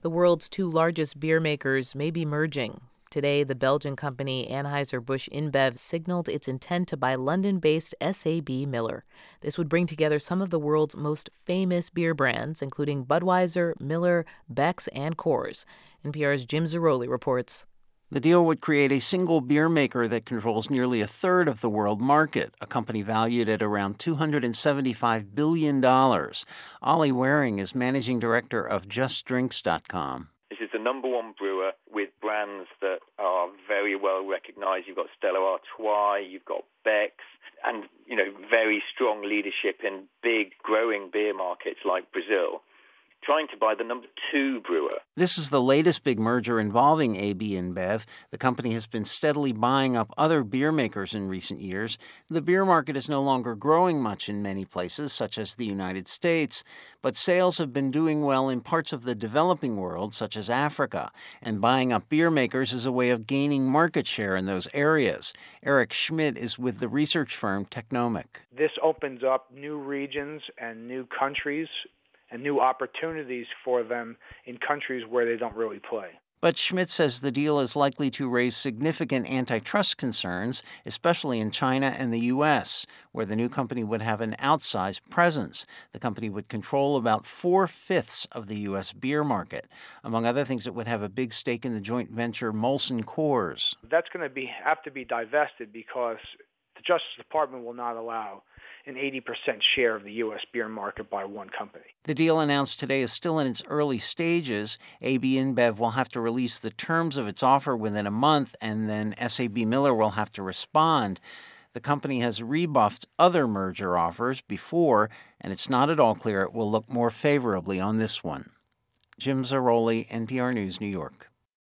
The world's two largest beer makers may be merging. Today, the Belgian company Anheuser-Busch InBev signaled its intent to buy London-based SAB Miller. This would bring together some of the world's most famous beer brands, including Budweiser, Miller, Beck's, and Coors. NPR's Jim Zarroli reports. The deal would create a single beer maker that controls nearly a third of the world market, a company valued at around $275 billion. Ollie Waring is managing director of JustDrinks.com. This is the number one brewer with brands that are very well recognized. You've got Stella Artois, you've got Beck's, and, very strong leadership in big growing beer markets like Brazil, trying to buy the number two brewer. This is the latest big merger involving AB InBev. The company has been steadily buying up other beer makers in recent years. The beer market is no longer growing much in many places, such as the United States, but sales have been doing well in parts of the developing world, such as Africa. And buying up beer makers is a way of gaining market share in those areas. Eric Schmidt is with the research firm Technomic. This opens up new regions and new countries and new opportunities for them in countries where they don't really play. But Schmidt says the deal is likely to raise significant antitrust concerns, especially in China and the U.S., where the new company would have an outsized presence. The company would control about 4/5 of the U.S. beer market. Among other things, it would have a big stake in the joint venture Molson Coors. That's going to have to be divested because the Justice Department will not allow an 80% share of the U.S. beer market by one company. The deal announced today is still in its early stages. AB InBev will have to release the terms of its offer within a month, and then SAB Miller will have to respond. The company has rebuffed other merger offers before, and it's not at all clear it will look more favorably on this one. Jim Zarroli, NPR News, New York.